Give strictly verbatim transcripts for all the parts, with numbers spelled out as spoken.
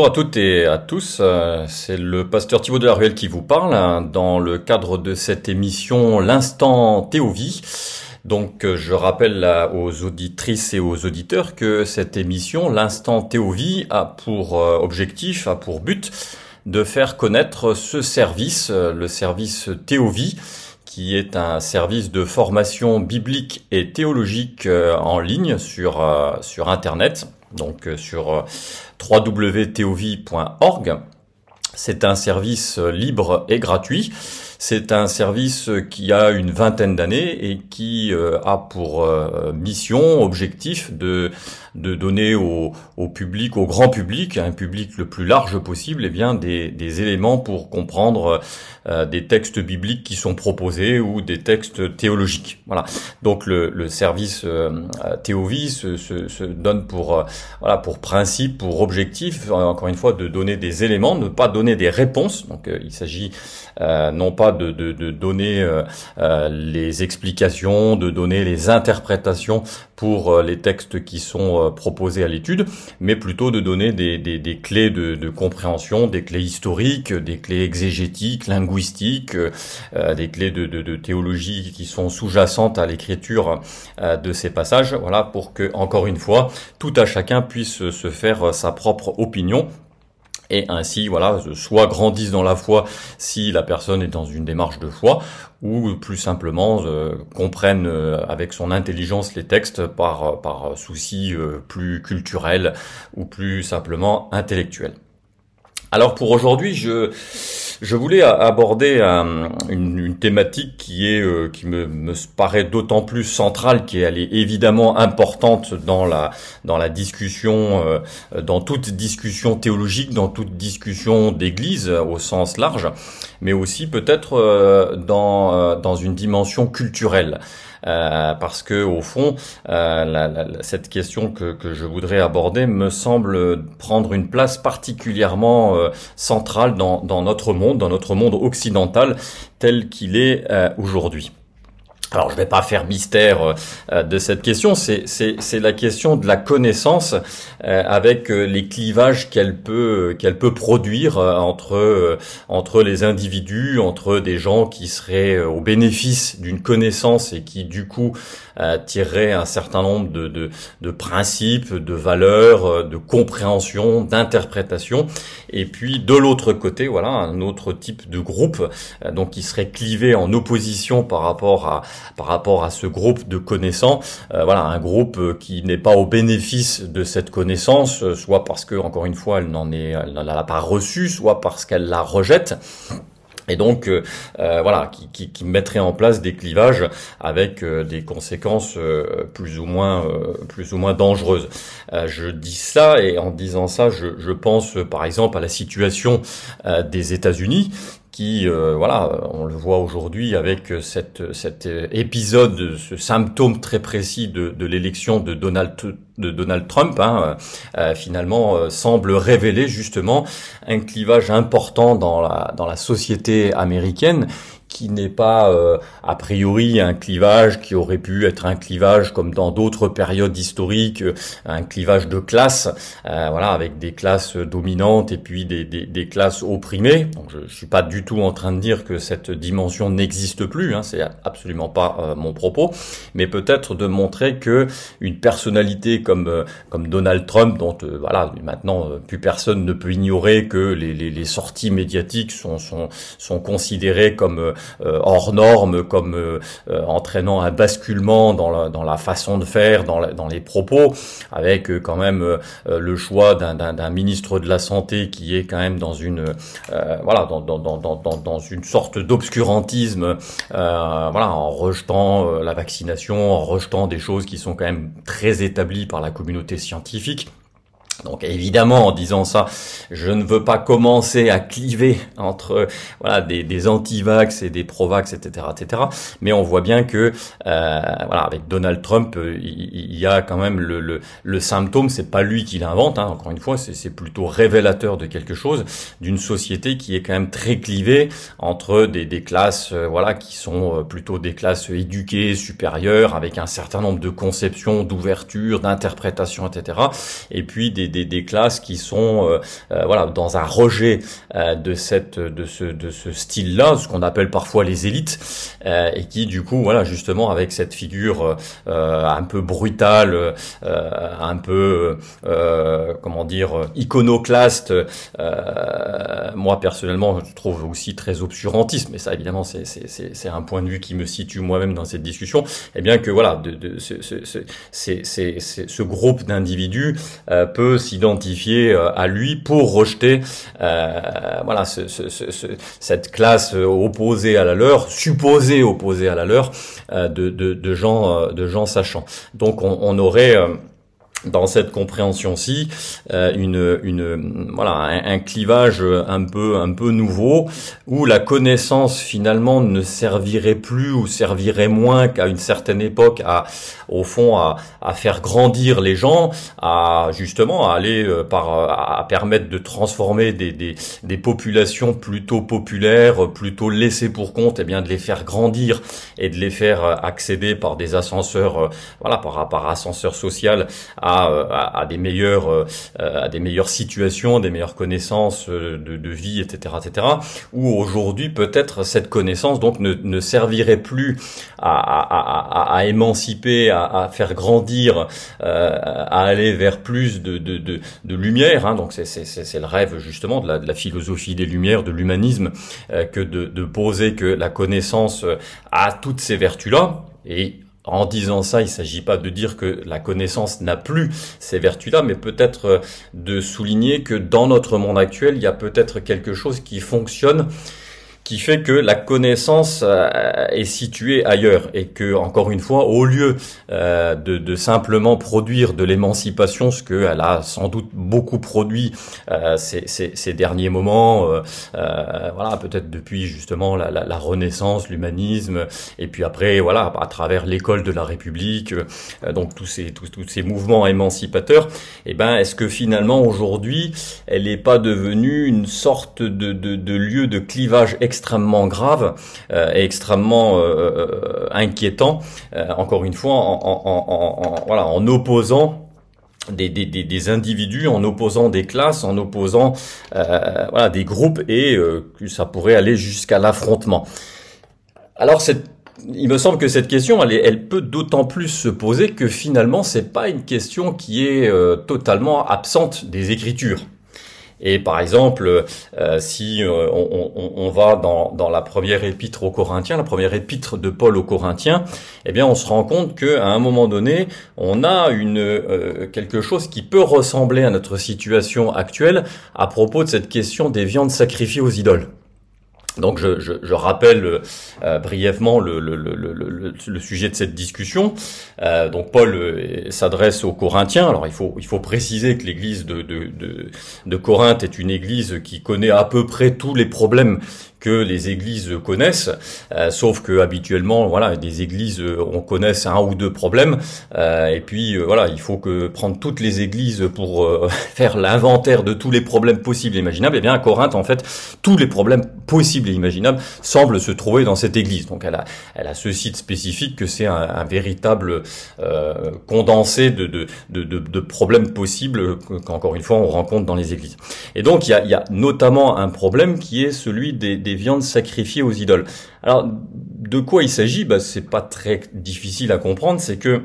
Bonjour à toutes et à tous, euh, c'est le pasteur Thibaut de la Ruelle qui vous parle hein, dans le cadre de cette émission L'Instant Théovie. Donc euh, je rappelle là, aux auditrices et aux auditeurs que cette émission L'Instant Théovie a pour euh, objectif, a pour but de faire connaître ce service, euh, le service Théovie, qui est un service de formation biblique et théologique euh, en ligne sur euh, sur Internet, donc euh, sur euh, w w w point théovie point org. C'est un service libre et gratuit. C'est un service qui a une vingtaine d'années et qui euh, a pour euh, mission, objectif de de donner au, au public, au grand public, un public le plus large possible, eh bien des, des éléments pour comprendre euh, des textes bibliques qui sont proposés ou des textes théologiques. Voilà. Donc le, le service euh, Théovie se, se, se donne pour euh, voilà pour principe, pour objectif, encore une fois, de donner des éléments, ne pas donner des réponses. Donc euh, il s'agit euh, non pas de, de, de donner euh, euh, les explications, de donner les interprétations pour euh, les textes qui sont euh, proposés à l'étude, mais plutôt de donner des, des, des clés de, de compréhension, des clés historiques, des clés exégétiques, linguistiques, euh, des clés de, de, de théologie qui sont sous-jacentes à l'écriture euh, de ces passages. Voilà, pour que, encore une fois, tout à chacun puisse se faire sa propre opinion. Et ainsi, voilà, soit grandissent dans la foi si la personne est dans une démarche de foi, ou plus simplement euh, comprennent euh, avec son intelligence les textes par par souci euh, plus culturel ou plus simplement intellectuel. Alors pour aujourd'hui, je je voulais aborder un, une, une thématique qui est euh, qui me, me paraît d'autant plus centrale, qui est, elle est évidemment importante dans la dans la discussion, euh, dans toute discussion théologique, dans toute discussion d'Église euh, au sens large, mais aussi peut-être euh, dans euh, dans une dimension culturelle. Euh, parce que au fond, euh, la, la, cette question que, que je voudrais aborder me semble prendre une place particulièrement euh, centrale dans, dans notre monde, dans notre monde occidental tel qu'il est euh, aujourd'hui. Alors, je vais pas faire mystère euh, de cette question. C'est, c'est, c'est la question de la connaissance euh, avec euh, les clivages qu'elle peut, qu'elle peut produire euh, entre euh, entre les individus, entre des gens qui seraient euh, au bénéfice d'une connaissance et qui, du coup, euh, tireraient un certain nombre de, de, de principes, de valeurs, euh, de compréhension, d'interprétation. Et puis, de l'autre côté, voilà, un autre type de groupe, euh, donc qui serait clivé en opposition par rapport à par rapport à ce groupe de connaissants, euh, voilà, un groupe qui n'est pas au bénéfice de cette connaissance, soit parce que, encore une fois, elle n'en est, elle n'en a pas reçu, soit parce qu'elle la rejette. Et donc, euh, voilà, qui, qui, qui mettrait en place des clivages avec euh, des conséquences euh, plus ou moins, euh, plus ou moins dangereuses. Euh, je dis ça et en disant ça, je, je pense euh, par exemple à la situation euh, des États-Unis, qui, euh, voilà, on le voit aujourd'hui avec cette, cet épisode, ce symptôme très précis de, de l'élection de Donald, de Donald Trump, hein, euh, finalement euh, semble révéler justement un clivage important dans la, dans la société américaine, qui n'est pas euh, a priori un clivage qui aurait pu être un clivage comme dans d'autres périodes historiques, euh, un clivage de classe, euh, voilà, avec des classes dominantes et puis des, des, des classes opprimées. Donc je, je suis pas du tout en train de dire que cette dimension n'existe plus, hein, c'est absolument pas euh, mon propos, mais peut-être de montrer que une personnalité comme euh, comme Donald Trump, dont euh, voilà maintenant euh, plus personne ne peut ignorer que les, les, les sorties médiatiques sont sont sont considérées comme euh, Euh, hors normes, comme euh, euh, entraînant un basculement dans la, dans la façon de faire, dans, la, dans les propos, avec euh, quand même euh, le choix d'un, d'un, d'un ministre de la Santé qui est quand même dans une euh, voilà dans, dans, dans, dans, dans une sorte d'obscurantisme, euh, voilà, en rejetant euh, la vaccination, en rejetant des choses qui sont quand même très établies par la communauté scientifique. Donc évidemment, en disant ça, je ne veux pas commencer à cliver entre voilà des, des anti-vax et des pro-vax, et cetera, et cetera. Mais on voit bien que euh, voilà, avec Donald Trump, il, il y a quand même le, le, le symptôme. C'est pas lui qui l'invente, hein, encore une fois, c'est, c'est plutôt révélateur de quelque chose, d'une société qui est quand même très clivée entre des, des classes, euh, voilà, qui sont plutôt des classes éduquées, supérieures, avec un certain nombre de conceptions, d'ouverture, d'interprétation, et cetera. Et puis des des, des, des classes qui sont euh, euh, voilà dans un rejet euh, de cette de ce de ce style-là, ce qu'on appelle parfois les élites, euh, et qui du coup voilà justement avec cette figure euh, un peu brutale, euh, un peu euh, comment dire iconoclaste, euh, moi personnellement je trouve aussi très obscurantiste, mais ça évidemment c'est c'est c'est c'est un point de vue qui me situe moi-même dans cette discussion, et bien que voilà de, de ce, ce, ce, c'est, c'est, c'est, ce groupe d'individus euh, peut s'identifier euh, à lui pour rejeter euh, voilà ce, ce, ce, ce, cette classe opposée à la leur, supposée opposée à la leur, euh, de, de, de gens euh, de gens sachants. Donc on, on aurait euh, dans cette compréhension-ci, euh, une, une, voilà, un, un clivage un peu, un peu nouveau, où la connaissance finalement ne servirait plus ou servirait moins qu'à une certaine époque à, au fond, à, à faire grandir les gens, à justement à aller euh, par, à permettre de transformer des, des, des populations plutôt populaires, plutôt laissées pour compte, et bien de les faire grandir et de les faire accéder par des ascenseurs, euh, voilà, par, par ascenseur social à À, à des meilleures euh, à des meilleures situations, des meilleures connaissances de, de vie, et cetera, et cetera. Où aujourd'hui peut-être cette connaissance donc ne, ne servirait plus à, à, à, à émanciper, à, à faire grandir, euh, à aller vers plus de, de, de, de lumière. Hein. Donc c'est, c'est, c'est le rêve justement de la, de la philosophie des Lumières, de l'humanisme, euh, que de, de poser que la connaissance a toutes ces vertus-là. Et en disant ça, il ne s'agit pas de dire que la connaissance n'a plus ces vertus-là, mais peut-être de souligner que dans notre monde actuel, il y a peut-être quelque chose qui fonctionne, qui fait que la connaissance euh, est située ailleurs, et que, encore une fois, au lieu euh, de, de simplement produire de l'émancipation, ce qu'elle a sans doute beaucoup produit euh, ces, ces, ces derniers moments, euh, euh, voilà, peut-être depuis justement la, la, la Renaissance, l'humanisme, et puis après, voilà, à travers l'école de la République, euh, donc tous ces tous, tous ces mouvements émancipateurs, et ben, est-ce que finalement aujourd'hui, elle n'est pas devenue une sorte de, de, de lieu de clivage extrêmement grave euh, et extrêmement euh, inquiétant, euh, encore une fois, en, en, en, en, voilà, en opposant Des, des, des individus, en opposant des classes, en opposant euh, voilà, des groupes, et euh, que ça pourrait aller jusqu'à l'affrontement. Alors cette il me semble que cette question, elle, est, elle peut d'autant plus se poser que finalement, c'est pas une question qui est euh, totalement absente des Écritures. Et par exemple, euh, si euh, on, on, on va dans, dans la première épître aux Corinthiens, la première épître de Paul aux Corinthiens, eh bien, on se rend compte qu'à un moment donné, on a une euh, quelque chose qui peut ressembler à notre situation actuelle à propos de cette question des viandes sacrifiées aux idoles. Donc je, je, je rappelle euh, brièvement le, le, le, le, le sujet de cette discussion. Euh, donc Paul euh, s'adresse aux Corinthiens. Alors il faut il faut préciser que l'église de, de, de, de Corinthe est une église qui connaît à peu près tous les problèmes que les églises connaissent, euh, sauf que habituellement, voilà, des églises, on connaisse un ou deux problèmes, euh, et puis euh, voilà, il faut que prendre toutes les églises pour euh, faire l'inventaire de tous les problèmes possibles et imaginables. Et bien à Corinthe, en fait, tous les problèmes possibles et imaginables semblent se trouver dans cette église. Donc elle a, elle a ce site spécifique que c'est un, un véritable euh, condensé de, de, de, de, de problèmes possibles qu'encore une fois on rencontre dans les églises. Et donc il y a, il y a notamment un problème qui est celui des, des viandes sacrifiées aux idoles. Alors, de quoi il s'agit? Bah, c'est pas très difficile à comprendre. C'est que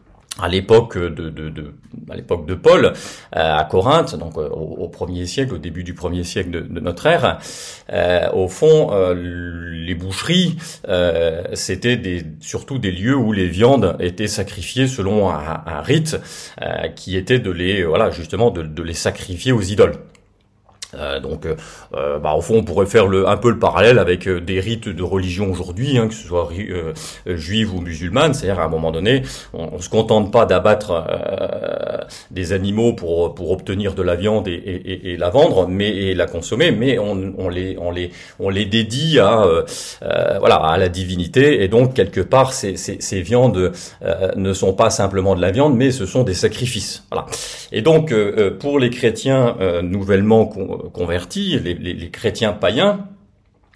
à l'époque de, de, de à l'époque de Paul euh, à Corinthe, donc euh, au, au premier siècle, au début du premier siècle de, de notre ère, euh, au fond, euh, les boucheries, euh, c'était des, surtout des lieux où les viandes étaient sacrifiées selon un, un rite euh, qui était de les, voilà, justement, de, de les sacrifier aux idoles. Euh, donc, euh, bah, au fond, on pourrait faire le, un peu le parallèle avec euh, des rites de religion aujourd'hui, hein, que ce soit euh, juive ou musulmane. C'est-à-dire, à un moment donné, on, on se contente pas d'abattre euh, des animaux pour pour obtenir de la viande et, et, et la vendre, mais et la consommer, mais on, on les on les on les dédie à euh, euh, voilà à la divinité. Et donc, quelque part, ces ces, ces viandes euh, ne sont pas simplement de la viande, mais ce sont des sacrifices. Voilà. Et donc, euh, pour les chrétiens euh, nouvellement con, convertis, les, les, les chrétiens païens,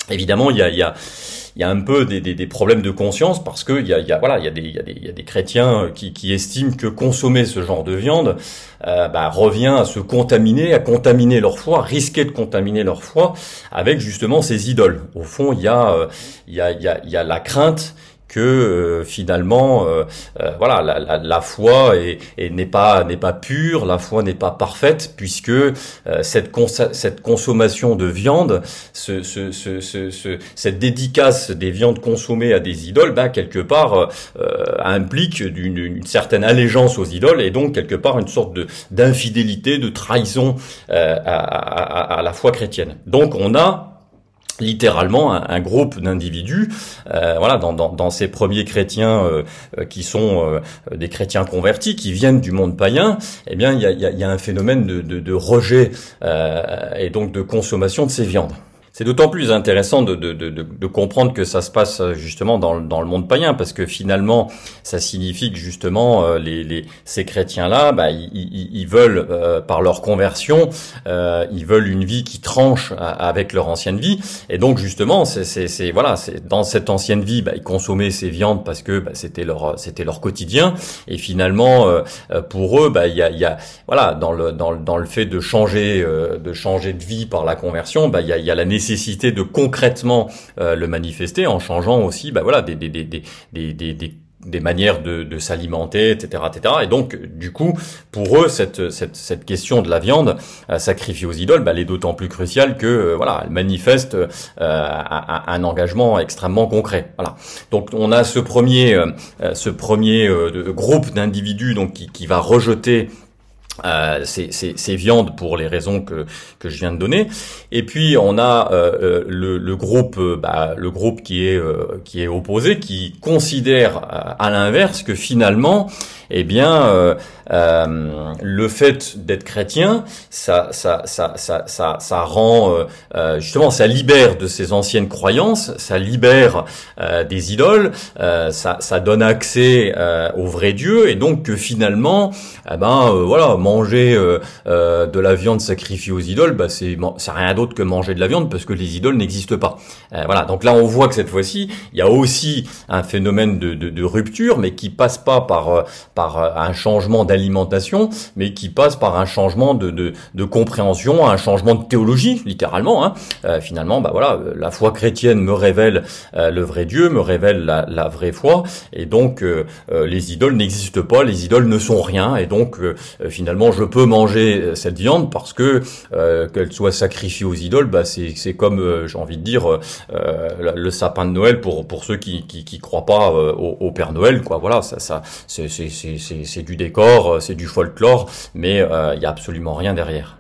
Évidemment, il y a, il y a, il y a un peu des, des, des problèmes de conscience parce que il y a, il y a voilà, il y a des, il y a des, il y a des chrétiens qui, qui estiment que consommer ce genre de viande euh, bah, revient à se contaminer, à contaminer leur foi, risquer de contaminer leur foi avec justement ces idoles. Au fond, il y a, euh, il y a, il y a, il y a la crainte que euh, finalement euh, euh, voilà la, la, la foi est, est, n'est pas n'est pas pure, la foi n'est pas parfaite puisque euh, cette cons- cette consommation de viande, ce, ce, ce, ce, ce, cette dédicace des viandes consommées à des idoles, bah quelque part euh, implique d'une, une certaine allégeance aux idoles et donc quelque part une sorte de d'infidélité, de trahison euh, à, à, à la foi chrétienne. Donc on a littéralement un, un groupe d'individus, euh, voilà, dans, dans, dans ces premiers chrétiens euh, qui sont euh, des chrétiens convertis, qui viennent du monde païen, eh bien, il y a, y a, y a un phénomène de, de, de rejet euh, et donc de consommation de ces viandes. C'est d'autant plus intéressant de, de, de, de comprendre que ça se passe justement dans, dans le monde païen, parce que finalement, ça signifie que justement euh, les, les, ces chrétiens-là, bah, ils, ils, ils veulent euh, par leur conversion, euh, ils veulent une vie qui tranche avec leur ancienne vie, et donc justement, c'est, c'est, c'est voilà, c'est dans cette ancienne vie, bah, ils consommaient ces viandes parce que bah, c'était leur, c'était leur quotidien, et finalement, euh, pour eux, bah, il y a, il y a, voilà, dans le, dans le, dans le fait de changer, euh, de changer de vie par la conversion, bah, il y a, il y a la nécessité nécessité de concrètement euh, le manifester en changeant aussi bah voilà des des des des des des, des des manières de, de s'alimenter, et cetera, et cetera. Et donc, du coup, pour eux, cette cette cette question de la viande euh, sacrifiée aux idoles, bah, elle est d'autant plus cruciale que euh, voilà, elle manifeste euh, un, un engagement extrêmement concret. Voilà. Donc, on a ce premier euh, ce premier euh, de, groupe d'individus donc qui qui va rejeter Euh, ces, ces, ces viandes pour les raisons que que je viens de donner, et puis on a euh, le, le groupe euh, bah, le groupe qui est euh, qui est opposé, qui considère euh, à l'inverse que finalement eh bien euh, euh, le fait d'être chrétien ça ça ça ça ça, ça rend euh, justement ça libère de ses anciennes croyances, ça libère euh, des idoles, euh, ça ça donne accès euh, au vrai Dieu, et donc que finalement eh ben euh, voilà manger euh, euh, de la viande sacrifiée aux idoles, bah c'est c'est rien d'autre que manger de la viande parce que les idoles n'existent pas. Euh, voilà, donc là on voit que cette fois-ci il y a aussi un phénomène de, de, de rupture, mais qui passe pas par par un changement d'alimentation, mais qui passe par un changement de de, de compréhension, un changement de théologie littéralement. Hein. Euh, finalement, bah voilà, la foi chrétienne me révèle euh, le vrai Dieu, me révèle la, la vraie foi, et donc euh, euh, les idoles n'existent pas, les idoles ne sont rien, et donc euh, finalement je peux manger cette viande parce que euh, qu'elle soit sacrifiée aux idoles, bah c'est c'est comme euh, j'ai envie de dire euh, le sapin de Noël pour pour ceux qui qui, qui croient pas euh, au, au Père Noël, quoi. Voilà, ça ça c'est c'est c'est c'est, c'est du décor, c'est du folklore, mais il euh, y a absolument rien derrière.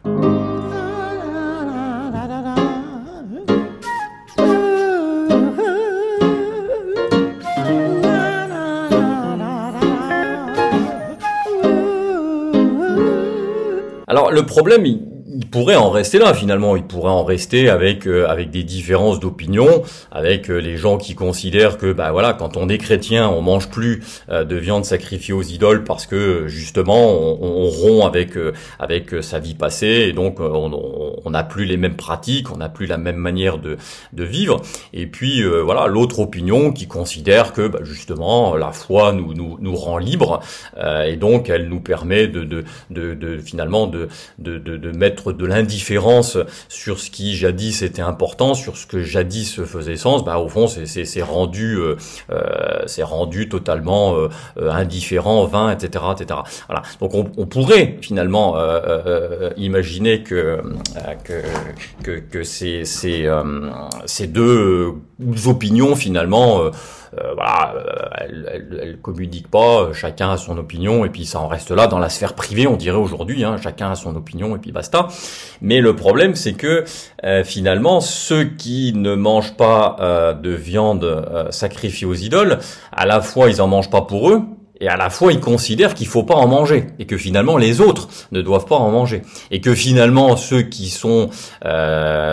Alors le problème, il, il pourrait en rester là finalement, il pourrait en rester avec euh, avec des différences d'opinion, avec euh, les gens qui considèrent que bah voilà, quand on est chrétien, on mange plus euh, de viande sacrifiée aux idoles parce que justement on, on rompt avec euh, avec euh, sa vie passée, et donc euh, on n'a plus les mêmes pratiques, on n'a plus la même manière de de vivre. Et puis euh, voilà, l'autre opinion qui considère que bah, justement la foi nous nous nous rend libres euh, et donc elle nous permet de de de, de finalement de de de, de mettre de l'indifférence sur ce qui jadis était important, sur ce que jadis faisait sens. Bah au fond c'est c'est c'est rendu euh, euh, c'est rendu totalement euh, indifférent, vain, et cetera, et cetera. Voilà. Donc on, on pourrait finalement euh, euh, imaginer que euh, que que que ces ces euh, ces deux opinions finalement euh, Euh, voilà, euh, elle, elle, elle communique pas, euh, chacun a son opinion, et puis ça en reste là dans la sphère privée, on dirait aujourd'hui, hein, chacun a son opinion, et puis basta. Mais le problème, c'est que euh, finalement, ceux qui ne mangent pas euh, de viande euh, sacrifiée aux idoles, à la fois ils en mangent pas pour eux, et à la fois, ils considèrent qu'il faut pas en manger, et que finalement les autres ne doivent pas en manger, et que finalement ceux qui sont euh,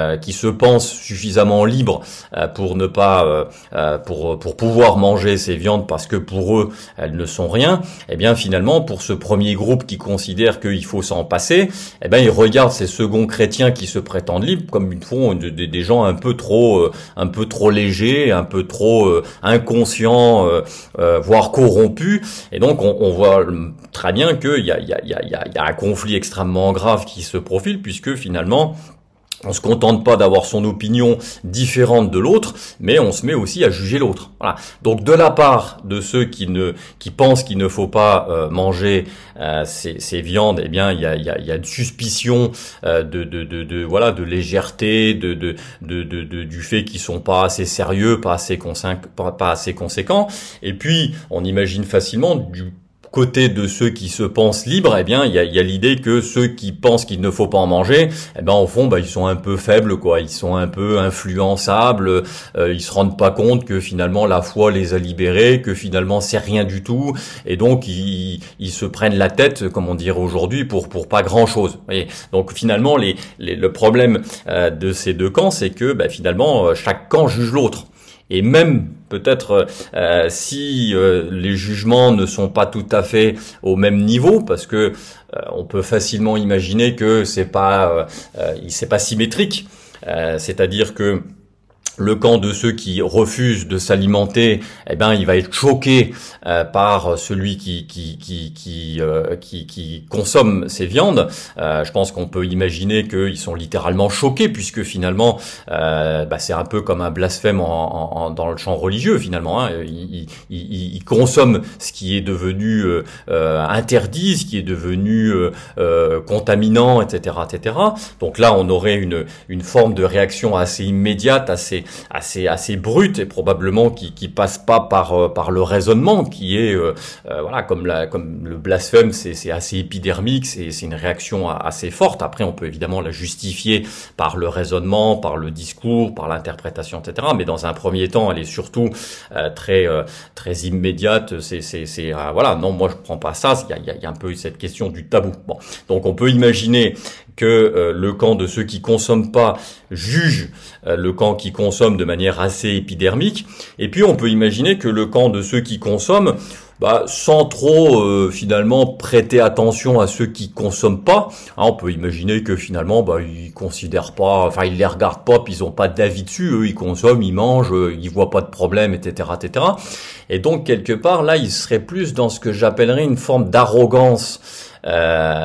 euh, qui se pensent suffisamment libres euh, pour ne pas euh, euh, pour pour pouvoir manger ces viandes parce que pour eux elles ne sont rien, eh bien finalement pour ce premier groupe qui considère qu'il faut s'en passer, eh bien ils regardent ces seconds chrétiens qui se prétendent libres comme une font de, de, des gens un peu trop euh, un peu trop légers, un peu trop euh, inconscients, euh, euh, voire corrompus. Et donc on, on voit très bien qu'il y a, il y, a, il y, a, il y a un conflit extrêmement grave qui se profile, puisque finalement on se contente pas d'avoir son opinion différente de l'autre, mais on se met aussi à juger l'autre. Voilà. Donc de la part de ceux qui ne qui pensent qu'il ne faut pas euh, manger euh, ces, ces viandes, eh bien il y a il y a, il y a une suspicion euh, de, de de de voilà de légèreté, de de de, de, de du fait qu'ils sont pas assez sérieux, pas assez conséquents, pas, pas assez conséquents. Et puis on imagine facilement du côté de ceux qui se pensent libres, eh bien, il y a, il y a l'idée que ceux qui pensent qu'il ne faut pas en manger, eh ben, au fond, bah, ils sont un peu faibles, quoi. Ils sont un peu influençables. Euh, ils se rendent pas compte que finalement la foi les a libérés, que finalement c'est rien du tout, et donc ils, ils se prennent la tête, comme on dirait aujourd'hui, pour pour pas grand chose. Vous voyez. Donc finalement, les, les, le problème euh, de ces deux camps, c'est que bah, finalement chaque camp juge l'autre. Et même peut-être euh, si euh, les jugements ne sont pas tout à fait au même niveau, parce que euh, on peut facilement imaginer que c'est pas euh, euh, c'est pas symétrique, euh, c'est-à-dire que le camp de ceux qui refusent de s'alimenter, eh ben, il va être choqué euh, par celui qui qui qui qui, euh, qui qui consomme ces viandes. Euh, je pense qu'on peut imaginer qu'ils sont littéralement choqués, puisque finalement, euh, bah, c'est un peu comme un blasphème en, en, dans le champ religieux. Finalement, hein. ils, ils, ils consomment ce qui est devenu euh, euh, interdit, ce qui est devenu euh, euh, contaminant, et cetera, et cetera. Donc là, on aurait une une forme de réaction assez immédiate, assez assez assez brute et probablement qui qui passe pas par euh, par le raisonnement, qui est euh, euh, voilà comme la comme le blasphème, c'est c'est assez épidermique, c'est c'est une réaction assez forte. Après on peut évidemment la justifier par le raisonnement, par le discours, par l'interprétation, et cetera. Mais dans un premier temps, elle est surtout euh, très euh, très immédiate. C'est c'est c'est euh, voilà, non, moi je prends pas ça. Il y a il y a, il y a un peu cette question du tabou. Bon, donc on peut imaginer que euh, le camp de ceux qui consomment pas juge euh, le camp qui consomme de manière assez épidermique, et puis on peut imaginer que le camp de ceux qui consomment, bah, sans trop euh, finalement prêter attention à ceux qui consomment pas, hein, on peut imaginer que finalement bah ils considèrent pas, enfin ils les regardent pas, puis ils ont pas d'avis dessus, eux ils consomment, ils mangent, euh, ils voient pas de problème, et cetera, et cetera. Et donc quelque part là, ils seraient plus dans ce que j'appellerais une forme d'arrogance Euh,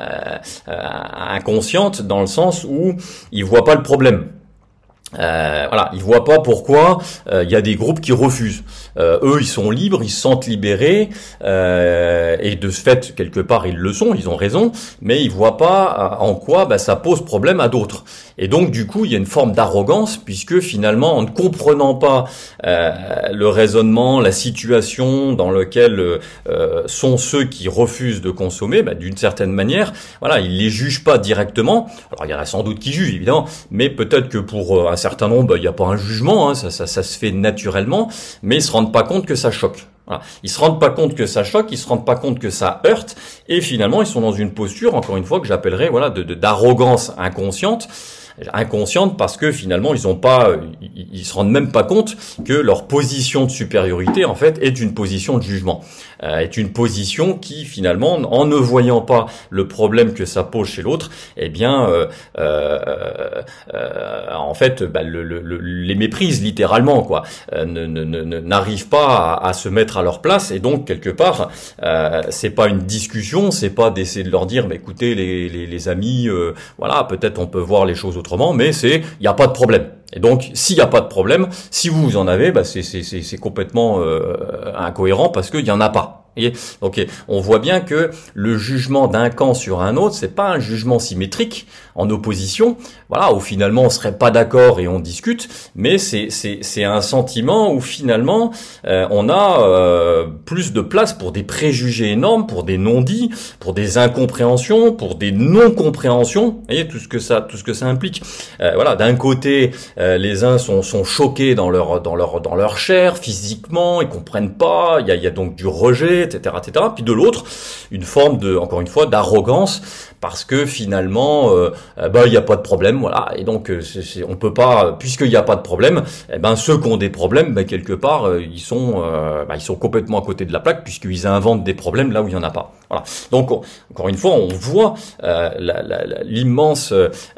euh, inconsciente, dans le sens où ils voient pas le problème. Euh, voilà, ils voient pas pourquoi il euh, y a des groupes qui refusent. Euh, eux, ils sont libres, ils se sentent libérés, euh, et de ce fait, quelque part, ils le sont, ils ont raison, mais ils voient pas en quoi bah, ça pose problème à d'autres. Et donc, du coup, il y a une forme d'arrogance, puisque finalement, en ne comprenant pas euh, le raisonnement, la situation dans laquelle euh, sont ceux qui refusent de consommer, bah, d'une certaine manière, voilà, ils les jugent pas directement. Alors, il y en a sans doute qui jugent, évidemment, mais peut-être que pour euh, un certain nombre, il n'y a pas un jugement, hein, ça, ça, ça se fait naturellement, mais ils se rendent pas compte que ça choque. Voilà. Ils se rendent pas compte que ça choque, ils se rendent pas compte que ça heurte, et finalement ils sont dans une posture, encore une fois, que j'appellerais voilà de, de d'arrogance inconsciente. inconsciente parce que finalement ils ont pas ils, ils se rendent même pas compte que leur position de supériorité en fait est une position de jugement, euh, est une position qui finalement, en ne voyant pas le problème que ça pose chez l'autre, eh bien euh, euh, euh, en fait bah, le, le, le, les méprise littéralement, quoi, euh, ne, ne, ne, n'arrivent pas à, à se mettre à leur place. Et donc quelque part euh, c'est pas une discussion, c'est pas d'essayer de leur dire mais écoutez les, les, les amis, euh, voilà, peut-être on peut voir les choses autrement, mais c'est, il n'y a pas de problème. Et donc, s'il n'y a pas de problème, si vous en avez, bah, c'est, c'est, c'est, c'est complètement euh, incohérent parce qu'il n'y en a pas. Et donc, on voit bien que le jugement d'un camp sur un autre, c'est pas un jugement symétrique en opposition. Voilà, où finalement on serait pas d'accord et on discute, mais c'est c'est c'est un sentiment où finalement euh, on a euh, plus de place pour des préjugés énormes, pour des non-dits, pour des incompréhensions, pour des non-compréhensions. Vous voyez tout ce que ça tout ce que ça implique. Euh, voilà, d'un côté, euh, les uns sont sont choqués dans leur dans leur dans leur chair physiquement, ils comprennent pas. Il y a il y a donc du rejet. et cetera, et cetera. Puis de l'autre, une forme de, encore une fois, d'arrogance, parce que finalement, euh, bah il n'y a pas de problème, voilà. Et donc, c'est, c'est, on peut pas, puisqu'il n'y a pas de problème, eh ben ceux qui ont des problèmes, ben quelque part, euh, ils sont, euh, bah, ils sont complètement à côté de la plaque, puisqu'ils inventent des problèmes là où il y en a pas. Voilà. Donc, on, encore une fois, on voit euh, la, la, la, l'immense,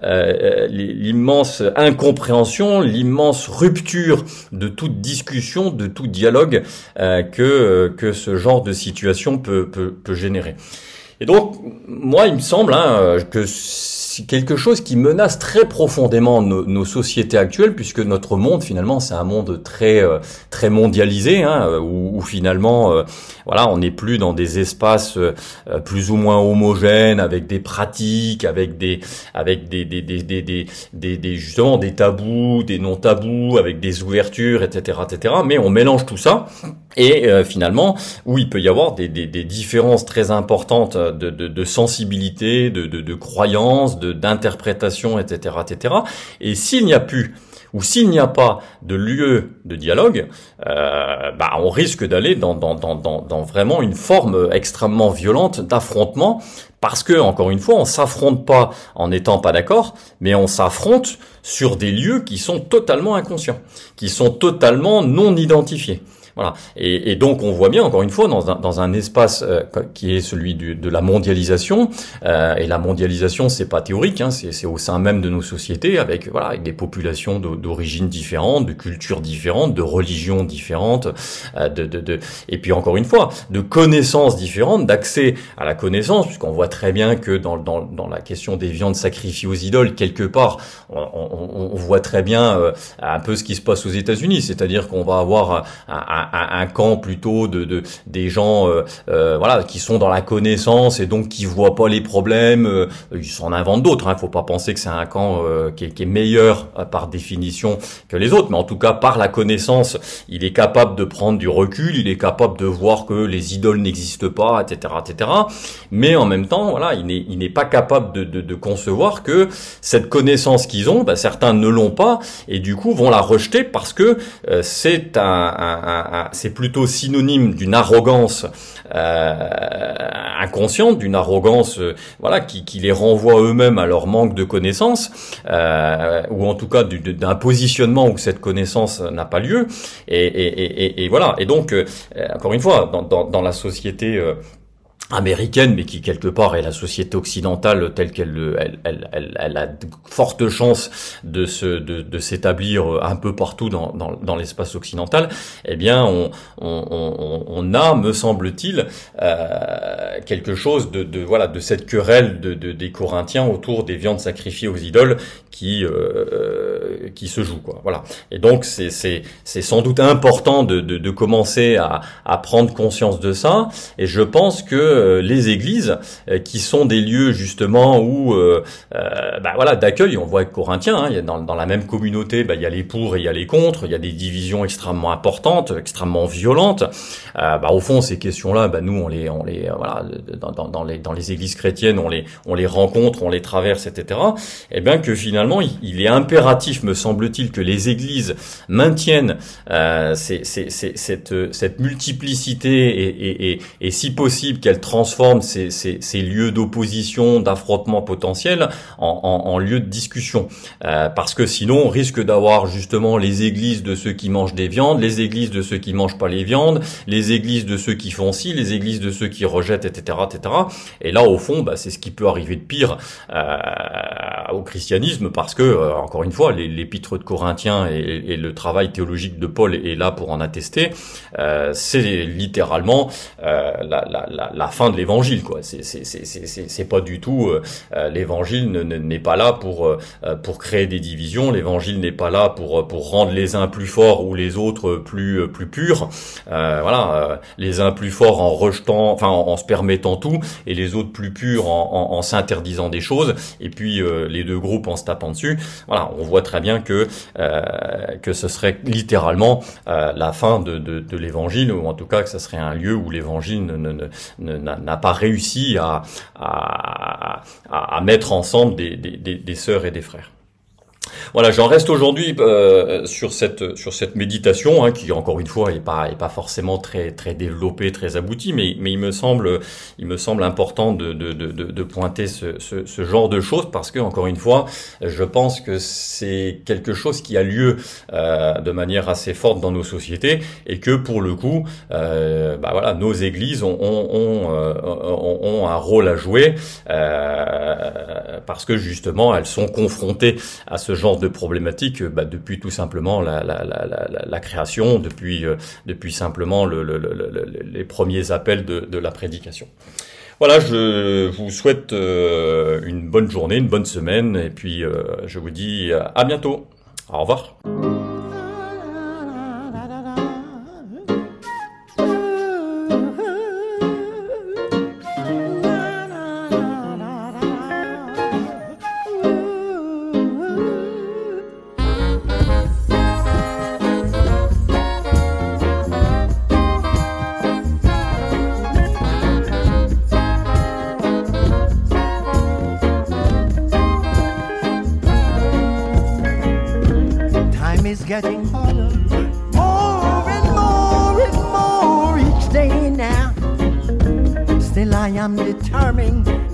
euh, l'immense incompréhension, l'immense rupture de toute discussion, de tout dialogue euh, que que ce genre de situation peut peut, peut générer. Et donc, moi, il me semble hein, que c'est quelque chose qui menace très profondément nos, nos sociétés actuelles, puisque notre monde, finalement, c'est un monde très euh, très mondialisé, hein, où, où finalement, euh, voilà, on n'est plus dans des espaces euh, plus ou moins homogènes, avec des pratiques, avec des avec des des des des des, des, des justement des tabous, des non tabous, avec des ouvertures, et cetera, et cetera. Mais on mélange tout ça. Et euh, finalement, où il peut y avoir des, des, des différences très importantes de, de, de sensibilité, de, de, de croyances, de, d'interprétation, et cetera, et cetera. Et s'il n'y a plus, ou s'il n'y a pas de lieu de dialogue, euh, bah, on risque d'aller dans, dans, dans, dans, dans vraiment une forme extrêmement violente d'affrontement, parce que, encore une fois, on s'affronte pas en n'étant pas d'accord, mais on s'affronte sur des lieux qui sont totalement inconscients, qui sont totalement non identifiés. Voilà. Et, et donc on voit bien, encore une fois, dans un, dans un espace euh, qui est celui du, de la mondialisation. Euh, et la mondialisation, c'est pas théorique, hein, c'est, c'est au sein même de nos sociétés, avec voilà, avec des populations d'origines différentes, de cultures différentes, de religions différentes, euh, de, de, de, et puis encore une fois, de connaissances différentes, d'accès à la connaissance, puisqu'on voit très bien que dans, dans, dans la question des viandes sacrifiées aux idoles, quelque part, on, on, on voit très bien euh, un peu ce qui se passe aux États-Unis, c'est-à-dire qu'on va avoir un, un Un, un camp plutôt de, de des gens euh, euh, voilà qui sont dans la connaissance et donc qui voient pas les problèmes, euh, ils s'en inventent d'autres, hein, faut pas penser que c'est un camp euh, qui, est, qui est meilleur euh, par définition que les autres, mais en tout cas par la connaissance il est capable de prendre du recul, il est capable de voir que les idoles n'existent pas, etc., etc., mais en même temps voilà il n'est il n'est pas capable de, de, de concevoir que cette connaissance qu'ils ont, bah, certains ne l'ont pas et du coup vont la rejeter parce que euh, c'est un, un, un c'est plutôt synonyme d'une arrogance euh, inconsciente, d'une arrogance euh, voilà qui, qui les renvoie eux-mêmes à leur manque de connaissance, euh, ou en tout cas du, d'un positionnement où cette connaissance n'a pas lieu. Et, et, et, et voilà. Et donc, euh, encore une fois, dans, dans, dans la société euh, américaine, mais qui quelque part est la société occidentale telle qu'elle elle, elle, elle, elle a de fortes chances de se de, de s'établir un peu partout dans, dans, dans l'espace occidental, eh bien on, on, on, on a, me semble-t-il, euh, quelque chose de, de voilà de cette querelle de, de des Corinthiens autour des viandes sacrifiées aux idoles qui euh, qui se joue, quoi. Voilà. Et donc c'est c'est c'est sans doute important de de, de commencer à à prendre conscience de ça. Et je pense que les églises, euh, qui sont des lieux justement où, euh, euh, bah voilà, d'accueil. On voit avec Corinthiens, hein, il y a dans, dans la même communauté, bah, il y a les pour et il y a les contre. Il y a des divisions extrêmement importantes, extrêmement violentes. Euh, bah, au fond, ces questions-là, bah, nous, on les, on les, euh, voilà, dans, dans, dans les, dans les églises chrétiennes, on les, on les rencontre, on les traverse, et cetera. Et bien que finalement, il, il est impératif, me semble-t-il, que les églises maintiennent euh, ces, ces, ces, cette, cette multiplicité et, et, et, et si possible qu'elles transforme ces, ces, ces lieux d'opposition, d'affrontement potentiel en, en, en lieux de discussion. Euh, parce que sinon, on risque d'avoir justement les églises de ceux qui mangent des viandes, les églises de ceux qui mangent pas les viandes, les églises de ceux qui font ci, les églises de ceux qui rejettent, et cetera, et cetera. Et là, au fond, bah, c'est ce qui peut arriver de pire euh, au christianisme, parce que, euh, encore une fois, les, l'épître de Corinthiens et, et le travail théologique de Paul est là pour en attester. Euh, c'est littéralement euh, la, la, la, la fin de l'évangile, quoi. C'est c'est c'est c'est c'est pas du tout euh, l'évangile ne, ne, n'est pas là pour euh, pour créer des divisions. L'évangile n'est pas là pour pour rendre les uns plus forts ou les autres plus plus purs. Euh, voilà, euh, les uns plus forts en rejetant, enfin en, en se permettant tout, et les autres plus purs en, en, en s'interdisant des choses. Et puis euh, les deux groupes en se tapant dessus. Voilà, on voit très bien que euh, que ce serait littéralement euh, la fin de, de de l'évangile, ou en tout cas que ce serait un lieu où l'évangile ne ne, ne n'a pas réussi à, à, à, à mettre ensemble des, des, des, des sœurs et des frères. Voilà, j'en reste aujourd'hui euh, sur cette sur cette méditation hein, qui encore une fois est pas est pas forcément très très développée, très aboutie, mais mais il me semble il me semble important de de de de pointer ce ce, ce genre de choses parce que encore une fois, je pense que c'est quelque chose qui a lieu euh, de manière assez forte dans nos sociétés et que pour le coup, euh, bah voilà, nos églises ont ont ont, euh, ont, ont un rôle à jouer euh, parce que justement elles sont confrontées à ce genre de problématiques bah, depuis tout simplement la, la, la, la, la création, depuis, euh, depuis simplement le, le, le, le, les premiers appels de, de la prédication. Voilà, je vous souhaite euh, une bonne journée, une bonne semaine, et puis euh, je vous dis à bientôt. Au revoir. Is getting harder, more and more and more each day now. Still I am determined